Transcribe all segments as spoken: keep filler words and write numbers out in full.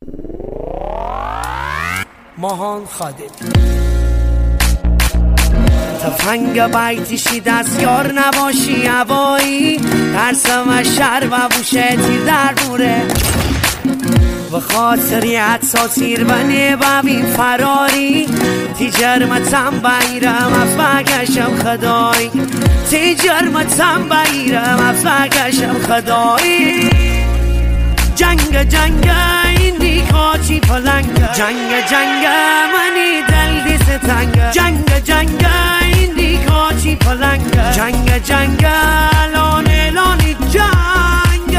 ماهان خادمی تفنگ بیتیشی دست یار نباشی هوایی ترسم و شر و بوشه تیر در دوره و خاطری حدسا تیر بنه ببین فراری تی جرمتم بیرم افبگشم خدایی تی جرمتم بیرم افبگشم خدایی جنگ جنگ این دیکاچی پلنگ جنگ جنگ منی دل دیست تنگ جنگ جنگ این دیکاچی پلنگ جنگ جنگ لانه لانی جنگ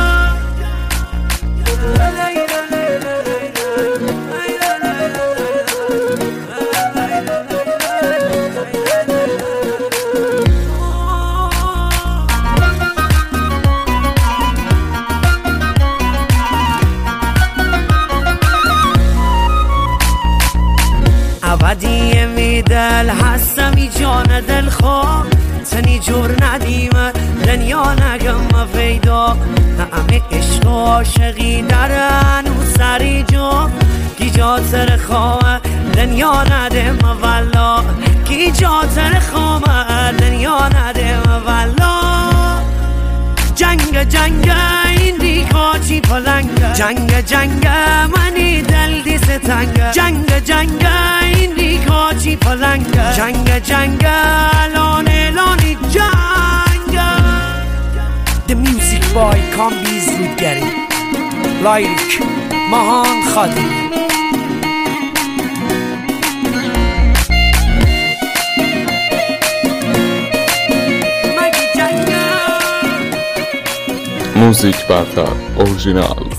ابدی میدل هستمی جان دل خواه تنی جور ندیمه دنیا نگم فیدا همه عشق و عاشقی درن و سری جا کی جا تر خواه دنیا ندیم والا کی جا تر خواه دنیا ندیم والا جنگ جنگ این دیکاچی پلنگ جنگ جنگ منی دل دیست تنگ جنگ جنگ این دیکاچی پلنگ جنگ جنگ لانه لانی جنگ. The music boy can't be easily getting like ماهان خادمی. موزیک برتر اورجینال